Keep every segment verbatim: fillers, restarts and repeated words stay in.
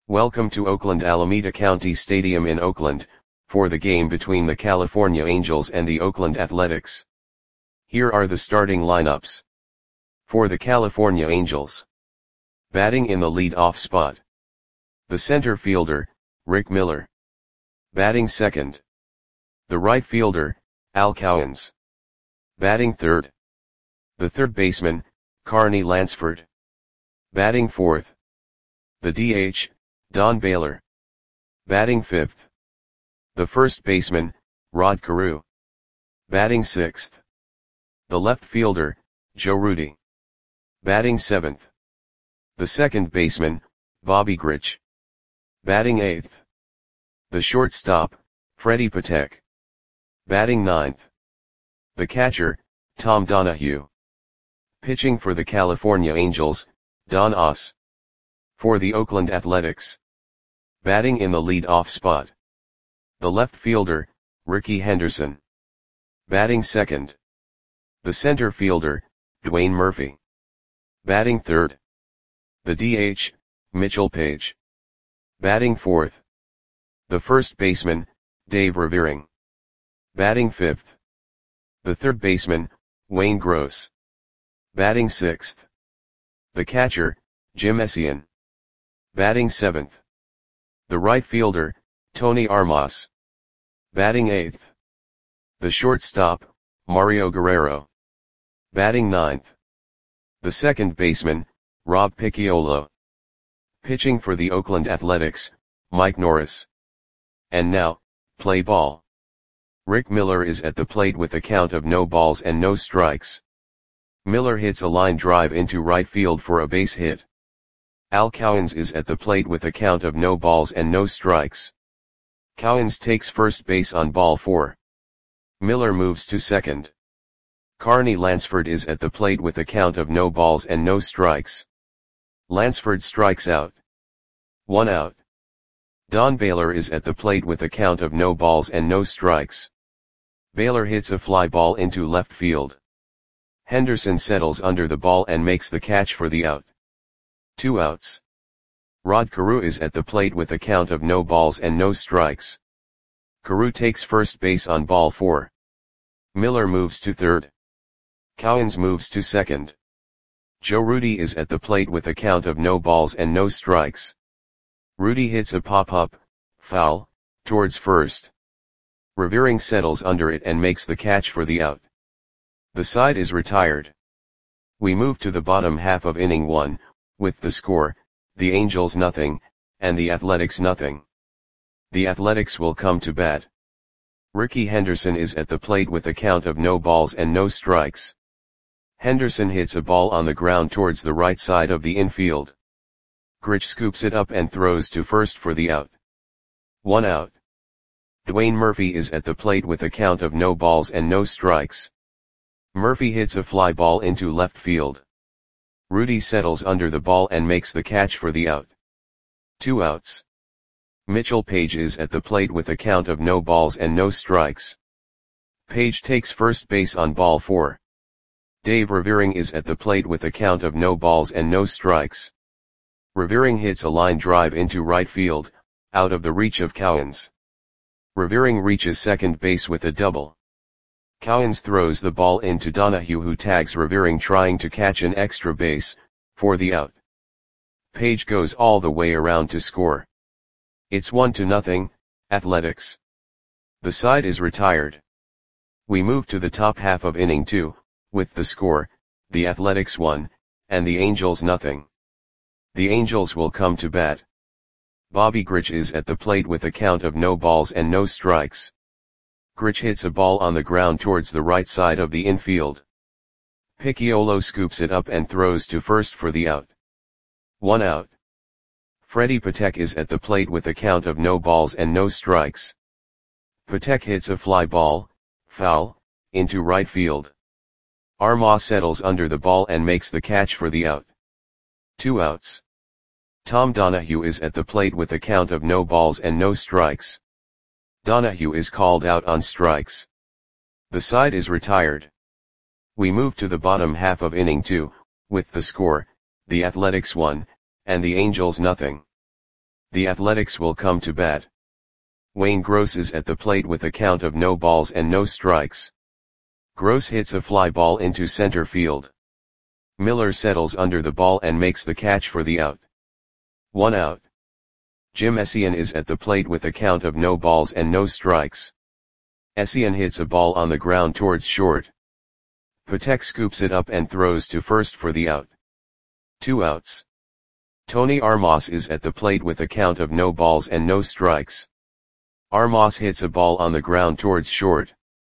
Welcome to Oakland Alameda County Stadium in Oakland, for the game between the California Angels and the Oakland Athletics. Here are the starting lineups. For the California Angels. Batting in the lead-off spot. The center fielder, Rick Miller. Batting second. The right fielder, Al Cowens. Batting third. The third baseman, Carney Lansford. Batting fourth. The D H, Don Baylor. Batting fifth. The first baseman, Rod Carew. Batting sixth. The left fielder, Joe Rudi. Batting seventh. The second baseman, Bobby Grich. Batting eighth. The shortstop, Freddie Patek. Batting ninth. The catcher, Tom Donahue. Pitching for the California Angels, Don Oss. For the Oakland Athletics. Batting in the lead-off spot. The left fielder, Rickey Henderson. Batting second. The center fielder, Dwayne Murphy. Batting third. The D H, Mitchell Page. Batting fourth. The first baseman, Dave Revering. Batting fifth. The third baseman, Wayne Gross. Batting sixth. The catcher, Jim Essien. Batting seventh. The right fielder, Tony Armas. Batting eighth. The shortstop, Mario Guerrero. Batting ninth. The second baseman, Rob Picciolo. Pitching for the Oakland Athletics, Mike Norris. And now, play ball. Rick Miller is at the plate with a count of no balls and no strikes. Miller hits a line drive into right field for a base hit. Al Cowens is at the plate with a count of no balls and no strikes. Cowens takes first base on ball four. Miller moves to second. Carney Lansford is at the plate with a count of no balls and no strikes. Lansford strikes out. One out. Don Baylor is at the plate with a count of no balls and no strikes. Baylor hits a fly ball into left field. Henderson settles under the ball and makes the catch for the out. Two outs. Rod Carew is at the plate with a count of no balls and no strikes. Carew takes first base on ball four. Miller moves to third. Cowens moves to second. Joe Rudi is at the plate with a count of no balls and no strikes. Rudi hits a pop-up, foul, towards first. Revering settles under it and makes the catch for the out. The side is retired. We move to the bottom half of inning one, with the score, the Angels nothing, and the Athletics nothing. The Athletics will come to bat. Rickey Henderson is at the plate with a count of no balls and no strikes. Henderson hits a ball on the ground towards the right side of the infield. Grich scoops it up and throws to first for the out. One out. Dwayne Murphy is at the plate with a count of no balls and no strikes. Murphy hits a fly ball into left field. Rudi settles under the ball and makes the catch for the out. Two outs. Mitchell Page is at the plate with a count of no balls and no strikes. Page takes first base on ball four. Dave Revering is at the plate with a count of no balls and no strikes. Revering hits a line drive into right field, out of the reach of Cowens. Revering reaches second base with a double. Cowens throws the ball into Donahue, who tags Revering trying to catch an extra base, for the out. Page goes all the way around to score. It's one to nothing, Athletics. The side is retired. We move to the top half of inning two, with the score, the Athletics one, and the Angels nothing. The Angels will come to bat. Bobby Grich is at the plate with a count of no balls and no strikes. Grich hits a ball on the ground towards the right side of the infield. Picciolo scoops it up and throws to first for the out. One out. Freddie Patek is at the plate with a count of no balls and no strikes. Patek hits a fly ball, foul, into right field. Armas settles under the ball and makes the catch for the out. Two outs. Tom Donahue is at the plate with a count of no balls and no strikes. Donahue is called out on strikes. The side is retired. We move to the bottom half of inning two, with the score, the Athletics one, and the Angels nothing. The Athletics will come to bat. Wayne Gross is at the plate with a count of no balls and no strikes. Gross hits a fly ball into center field. Miller settles under the ball and makes the catch for the out. One out. Jim Essien is at the plate with a count of no balls and no strikes. Essien hits a ball on the ground towards short. Patek scoops it up and throws to first for the out. Two outs. Tony Armas is at the plate with a count of no balls and no strikes. Armas hits a ball on the ground towards short.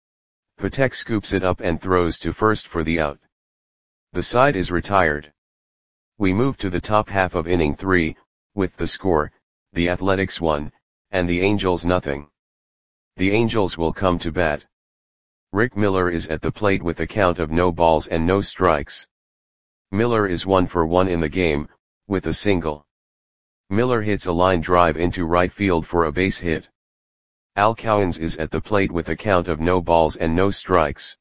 Patek scoops it up and throws to first for the out. The side is retired. We move to the top half of inning three, with the score, the Athletics one, and the Angels nothing. The Angels will come to bat. Rick Miller is at the plate with a count of no balls and no strikes. Miller is one for one in the game, with a single. Miller hits a line drive into right field for a base hit. Al Cowens is at the plate with a count of no balls and no strikes.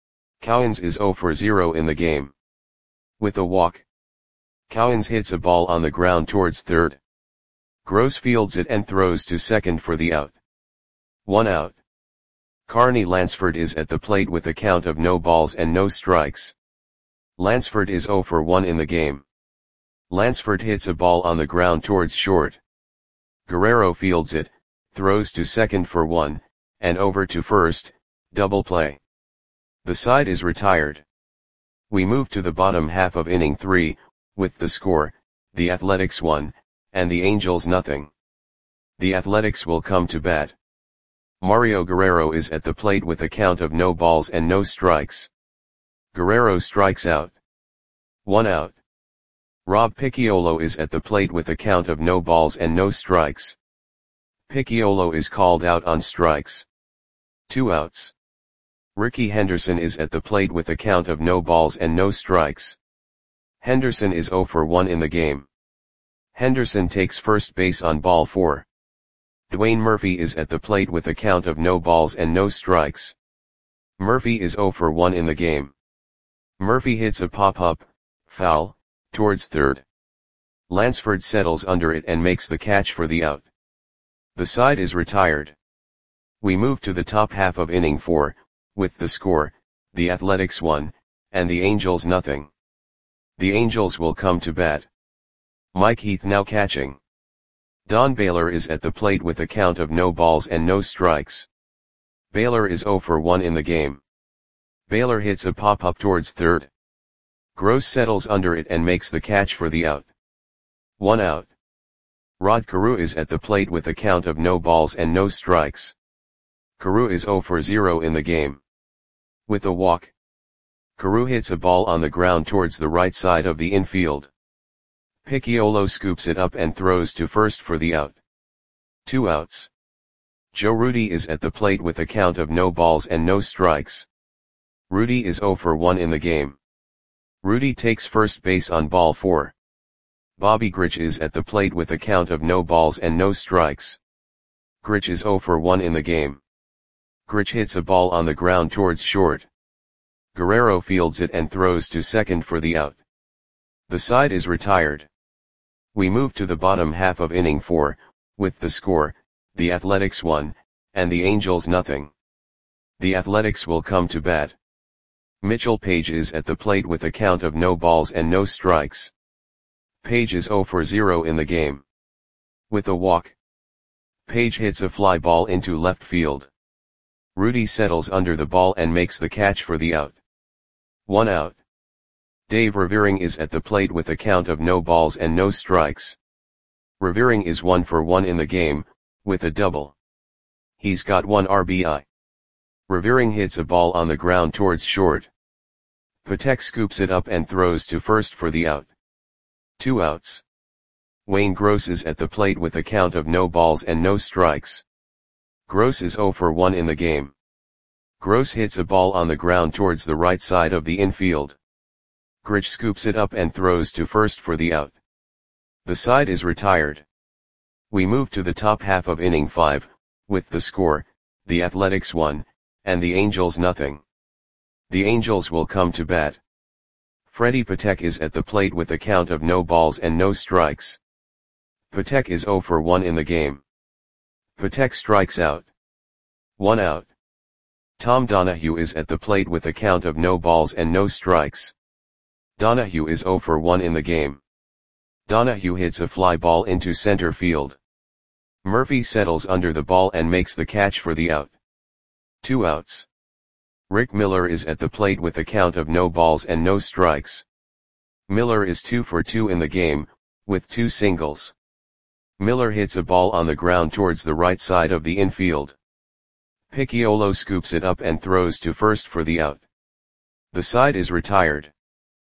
Cowens is zero for zero in the game. With a walk. Cowens hits a ball on the ground towards third. Gross fields it and throws to second for the out. One out. Carney Lansford is at the plate with a count of no balls and no strikes. Lansford is zero for one in the game. Lansford hits a ball on the ground towards short. Guerrero fields it, throws to second for one, and over to first, double play. The side is retired. We move to the bottom half of inning three, with the score, the Athletics one, and the Angels nothing. The Athletics will come to bat. Mario Guerrero is at the plate with a count of no balls and no strikes. Guerrero strikes out. One out. Rob Picciolo is at the plate with a count of no balls and no strikes. Picciolo is called out on strikes. Two outs. Ricky Henderson is at the plate with a count of no balls and no strikes. Henderson is zero for one in the game. Henderson takes first base on ball four. Dwayne Murphy is at the plate with a count of no balls and no strikes. Murphy is zero for one in the game. Murphy hits a pop-up, foul, towards third. Lansford settles under it and makes the catch for the out. The side is retired. We move to the top half of inning four, with the score, the Athletics one, and the Angels nothing. The Angels will come to bat. Mike Heath now catching. Don Baylor is at the plate with a count of no balls and no strikes. Baylor is zero for one in the game. Baylor hits a pop-up towards third. Gross settles under it and makes the catch for the out. One out. Rod Carew is at the plate with a count of no balls and no strikes. Carew is zero for zero in the game. With a walk. Carew hits a ball on the ground towards the right side of the infield. Picciolo scoops it up and throws to first for the out. Two outs. Joe Rudi is at the plate with a count of no balls and no strikes. Rudi is zero for one in the game. Rudi takes first base on ball four. Bobby Grich is at the plate with a count of no balls and no strikes. Grich is zero for one in the game. Grich hits a ball on the ground towards short. Guerrero fields it and throws to second for the out. The side is retired. We move to the bottom half of inning four, with the score, the Athletics one, and the Angels nothing. The Athletics will come to bat. Mitchell Page is at the plate with a count of no balls and no strikes. Page is zero for zero in the game. With a walk. Page hits a fly ball into left field. Rudi settles under the ball and makes the catch for the out. One out. Dave Revering is at the plate with a count of no balls and no strikes. Revering is one for one in the game, with a double. He's got one R B I. Revering hits a ball on the ground towards short. Patek scoops it up and throws to first for the out. Two outs. Wayne Gross is at the plate with a count of no balls and no strikes. Gross is zero for one in the game. Gross hits a ball on the ground towards the right side of the infield. Grich scoops it up and throws to first for the out. The side is retired. We move to the top half of inning five, with the score, the Athletics one, and the Angels nothing. The Angels will come to bat. Freddie Patek is at the plate with a count of no balls and no strikes. Patek is zero for one in the game. Patek strikes out. One out. Tom Donahue is at the plate with a count of no balls and no strikes. Donahue is zero for one in the game. Donahue hits a fly ball into center field. Murphy settles under the ball and makes the catch for the out. Two outs. Rick Miller is at the plate with a count of no balls and no strikes. Miller is two for two in the game, with two singles. Miller hits a ball on the ground towards the right side of the infield. Picciolo scoops it up and throws to first for the out. The side is retired.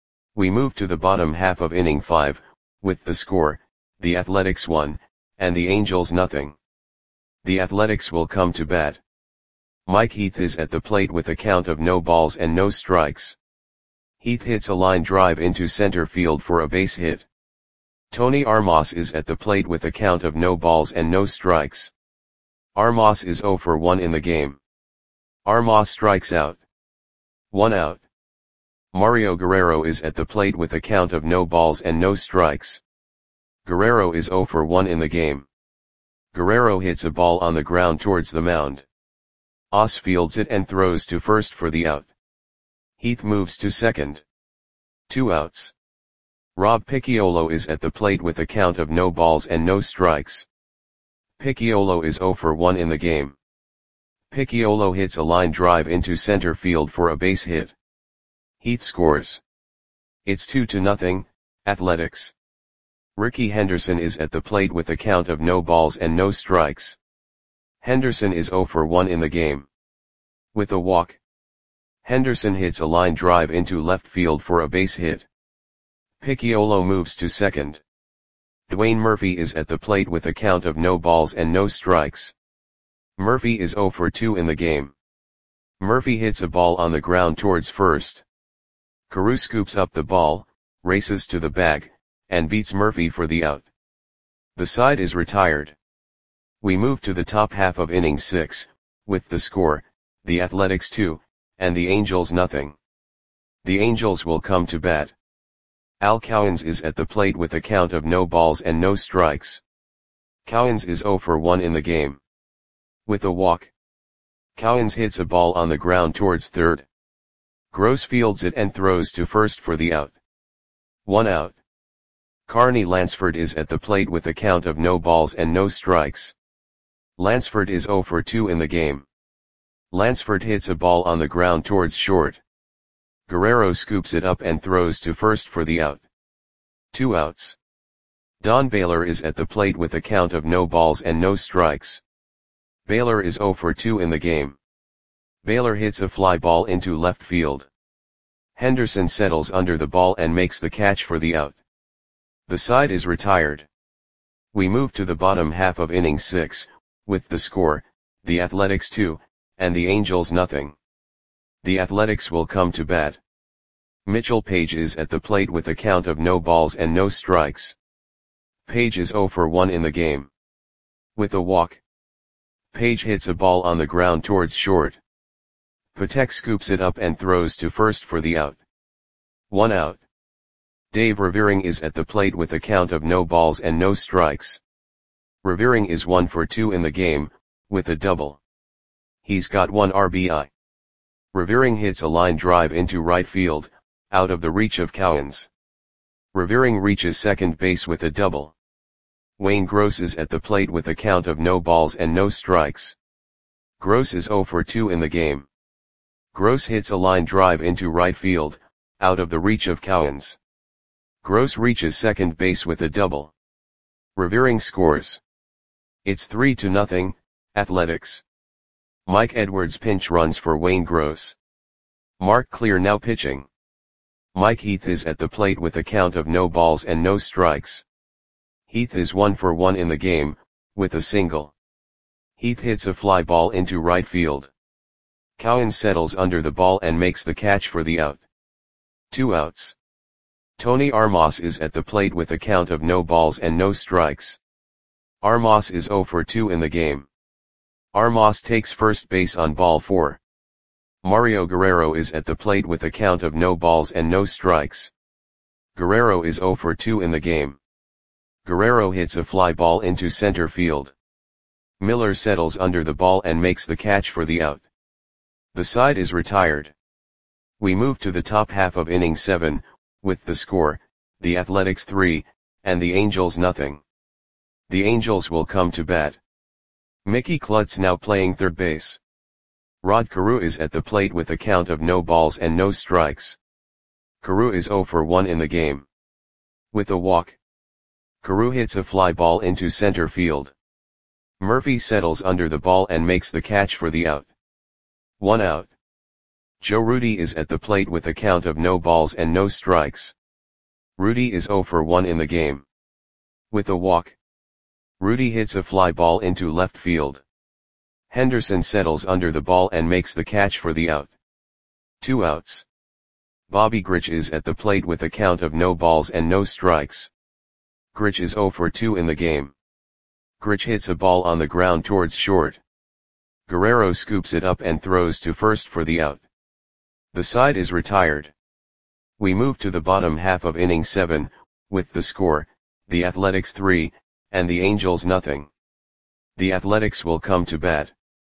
We move to the bottom half of inning five, with the score, the Athletics one, and the Angels nothing. The Athletics will come to bat. Mike Heath is at the plate with a count of no balls and no strikes. Heath hits a line drive into center field for a base hit. Tony Armas is at the plate with a count of no balls and no strikes. Armas is zero for one in the game. Armas strikes out. One out. Mario Guerrero is at the plate with a count of no balls and no strikes. Guerrero is zero for one in the game. Guerrero hits a ball on the ground towards the mound. Oss fields it and throws to first for the out. Heath moves to second. Two outs. Rob Picciolo is at the plate with a count of no balls and no strikes. Picciolo is zero for one in the game. Picciolo hits a line drive into center field for a base hit. Heath scores. It's two to nothing, Athletics. Ricky Henderson is at the plate with a count of no balls and no strikes. Henderson is zero for one in the game. With a walk. Henderson hits a line drive into left field for a base hit. Picciolo moves to second. Dwayne Murphy is at the plate with a count of no balls and no strikes. Murphy is zero for two in the game. Murphy hits a ball on the ground towards first. Carew scoops up the ball, races to the bag, and beats Murphy for the out. The side is retired. We move to the top half of inning six, with the score, the Athletics two, and the Angels nothing. The Angels will come to bat. Al Cowens is at the plate with a count of no balls and no strikes. Cowens is zero for one in the game. With a walk. Cowens hits a ball on the ground towards third. Gross fields it and throws to first for the out. One out. Carney Lansford is at the plate with a count of no balls and no strikes. Lansford is zero for two in the game. Lansford hits a ball on the ground towards short. Guerrero scoops it up and throws to first for the out. Two outs. Don Baylor is at the plate with a count of no balls and no strikes. Baylor is zero for two in the game. Baylor hits a fly ball into left field. Henderson settles under the ball and makes the catch for the out. The side is retired. We move to the bottom half of inning six, with the score, the Athletics two, and the Angels nothing. The Athletics will come to bat. Mitchell Page is at the plate with a count of no balls and no strikes. Page is zero for one in the game. With a walk. Page hits a ball on the ground towards short. Patek scoops it up and throws to first for the out. One out. Dave Revering is at the plate with a count of no balls and no strikes. Revering is one for two in the game, with a double. He's got one R B I. Revering hits a line drive into right field, out of the reach of Cowens. Revering reaches second base with a double. Wayne Gross is at the plate with a count of no balls and no strikes. Gross is zero for two in the game. Gross hits a line drive into right field, out of the reach of Cowens. Gross reaches second base with a double. Revering scores. It's three to nothing, Athletics. Mike Edwards pinch runs for Wayne Gross. Mark Clear now pitching. Mike Heath is at the plate with a count of no balls and no strikes. Heath is one for one in the game, with a single. Heath hits a fly ball into right field. Cowens settles under the ball and makes the catch for the out. Two outs. Tony Armas is at the plate with a count of no balls and no strikes. Armas is zero for two in the game. Armas takes first base on ball four. Mario Guerrero is at the plate with a count of no balls and no strikes. Guerrero is zero for two in the game. Guerrero hits a fly ball into center field. Miller settles under the ball and makes the catch for the out. The side is retired. We move to the top half of inning seven, with the score, the Athletics three, and the Angels nothing. The Angels will come to bat. Mickey Klutz now playing third base. Rod Carew is at the plate with a count of no balls and no strikes. Carew is oh for one in the game. With a walk. Carew hits a fly ball into center field. Murphy settles under the ball and makes the catch for the out. One out. Joe Rudi is at the plate with a count of no balls and no strikes. Rudi is oh for one in the game. With a walk. Rudi hits a fly ball into left field. Henderson settles under the ball and makes the catch for the out. Two outs. Bobby Grich is at the plate with a count of no balls and no strikes. Grich is oh for two in the game. Grich hits a ball on the ground towards short. Guerrero scoops it up and throws to first for the out. The side is retired. We move to the bottom half of inning seven, with the score, the Athletics three, and the Angels nothing. The Athletics will come to bat.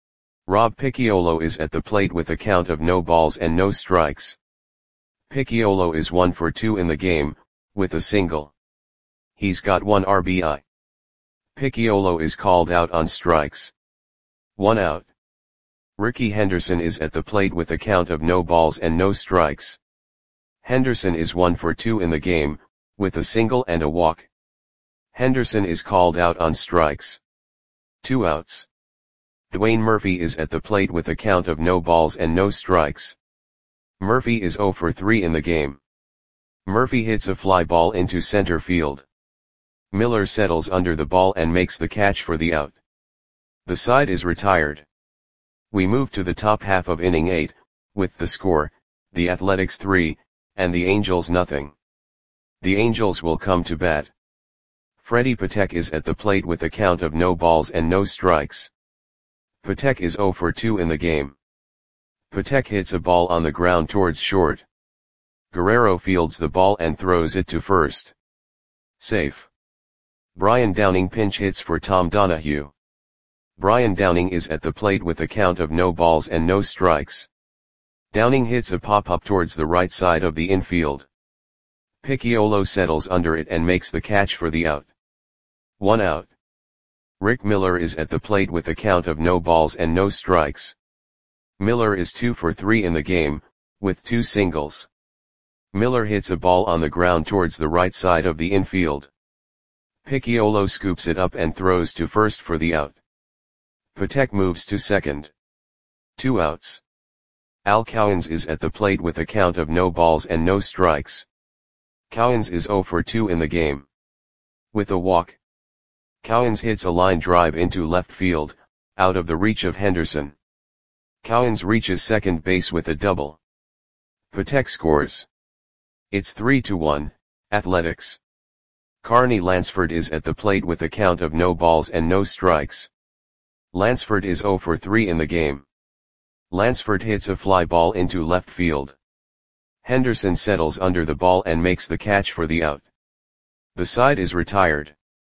Rob Picciolo is at the plate with a count of no balls and no strikes. Picciolo is one for two in the game, with a single. He's got one R B I. Picciolo is called out on strikes. One out. Ricky Henderson is at the plate with a count of no balls and no strikes. Henderson is one for two in the game, with a single and a walk. Henderson is called out on strikes. Two outs. Dwayne Murphy is at the plate with a count of no balls and no strikes. Murphy is oh for three in the game. Murphy hits a fly ball into center field. Miller settles under the ball and makes the catch for the out. The side is retired. We move to the top half of inning eight, with the score, the Athletics three, and the Angels nothing. The Angels will come to bat. Freddie Patek is at the plate with a count of no balls and no strikes. Patek is oh for two in the game. Patek hits a ball on the ground towards short. Guerrero fields the ball and throws it to first. Safe. Brian Downing pinch hits for Tom Donahue. Brian Downing is at the plate with a count of no balls and no strikes. Downing hits a pop-up towards the right side of the infield. Picciolo settles under it and makes the catch for the out. One out. Rick Miller is at the plate with a count of no balls and no strikes. Miller is two for three in the game, with two singles. Miller hits a ball on the ground towards the right side of the infield. Picciolo scoops it up and throws to first for the out. Patek moves to second. Two outs. Al Cowens is at the plate with a count of no balls and no strikes. Cowens is oh for two in the game. With a walk. Cowens hits a line drive into left field, out of the reach of Henderson. Cowens reaches second base with a double. Patek scores. It's three to one, Athletics. Carney Lansford is at the plate with a count of no balls and no strikes. Lansford is oh for three in the game. Lansford hits a fly ball into left field. Henderson settles under the ball and makes the catch for the out. The side is retired.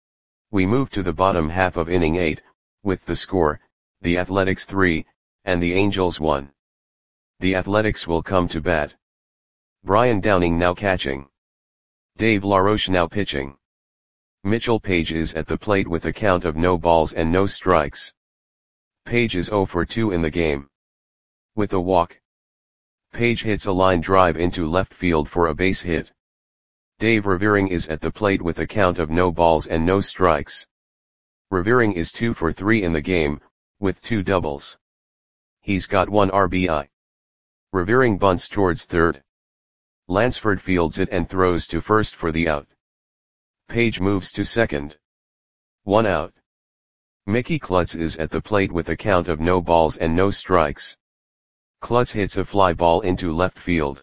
We move to the bottom half of inning eight, with the score, the Athletics three, and the Angels one. The Athletics will come to bat. Brian Downing now catching. Dave LaRoche now pitching. Mitchell Page is at the plate with a count of no balls and no strikes. Page is oh for two in the game. With a walk. Page hits a line drive into left field for a base hit. Dave Revering is at the plate with a count of no balls and no strikes. Revering is two for three in the game, with two doubles. He's got one R B I. Revering bunts towards third. Lansford fields it and throws to first for the out. Page moves to second. One out. Mickey Klutz is at the plate with a count of no balls and no strikes. Klutz hits a fly ball into left field.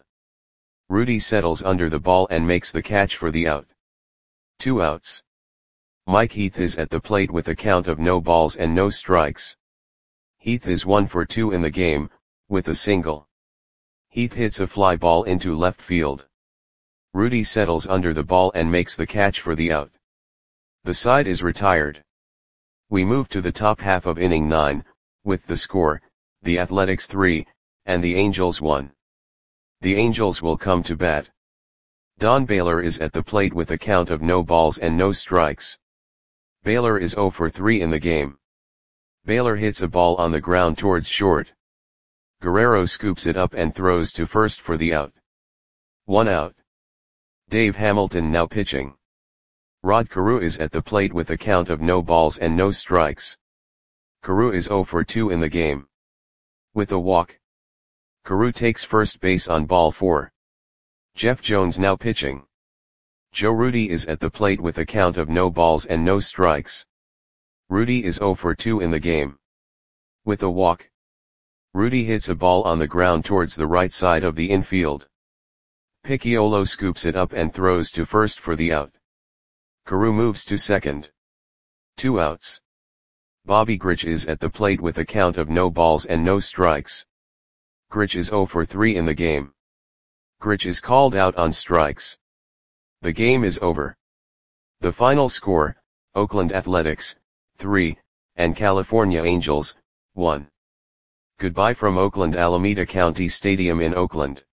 Rudi settles under the ball and makes the catch for the out. Two outs. Mike Heath is at the plate with a count of no balls and no strikes. Heath is one for two in the game, with a single. Heath hits a fly ball into left field. Rudi settles under the ball and makes the catch for the out. The side is retired. We move to the top half of inning nine, with the score, the Athletics three, and the Angels one. The Angels will come to bat. Don Baylor is at the plate with a count of no balls and no strikes. Baylor is oh for three in the game. Baylor hits a ball on the ground towards short. Guerrero scoops it up and throws to first for the out. One out. Dave Hamilton now pitching. Rod Carew is at the plate with a count of no balls and no strikes. Carew is oh for two in the game. With a walk. Carew takes first base on ball four. Jeff Jones now pitching. Joe Rudi is at the plate with a count of no balls and no strikes. Rudi is oh for two in the game. With a walk. Rudi hits a ball on the ground towards the right side of the infield. Picciolo scoops it up and throws to first for the out. Carew moves to second. Two outs. Bobby Grich is at the plate with a count of no balls and no strikes. Grich is oh for three in the game. Grich is called out on strikes. The game is over. The final score, Oakland Athletics, three, and California Angels, one. Goodbye from Oakland Alameda County Stadium in Oakland.